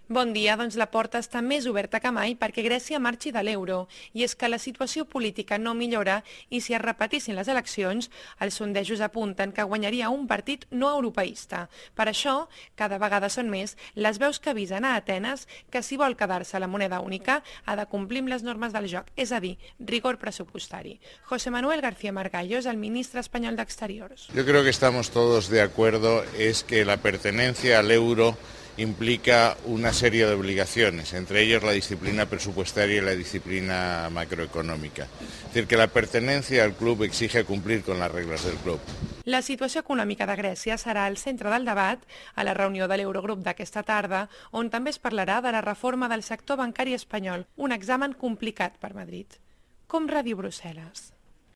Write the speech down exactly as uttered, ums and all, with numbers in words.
Bon dia, doncs la porta està més oberta que mai perquè Grècia marxi de l'euro. I és que la situació política no millora i si es repetissin les eleccions, els sondejos apunten que guanyaria un partit no europeista. Per això, cada vegada són més les veus que avisen a Atenes que si vol quedar-se la moneda única ha de complir amb les normes del joc, és a dir, rigor pressupostari. José Manuel García Margallo és el ministre espanyol d'Exteriors. Yo creo que estamos todos de acuerdo es que la pertenencia al euro implica una serie de obligaciones, entre ellos la disciplina presupuestaria y la disciplina macroeconómica. Es decir, que la pertenencia al club exige cumplir con las reglas del club. La situació econòmica de Grècia serà al centre del debat a la reunió de l'Eurogrup d'aquesta tarda, on també es parlarà de la reforma del sector bancari espanyol, un examen complicat per Madrid. Com Ràdio Brussel·les.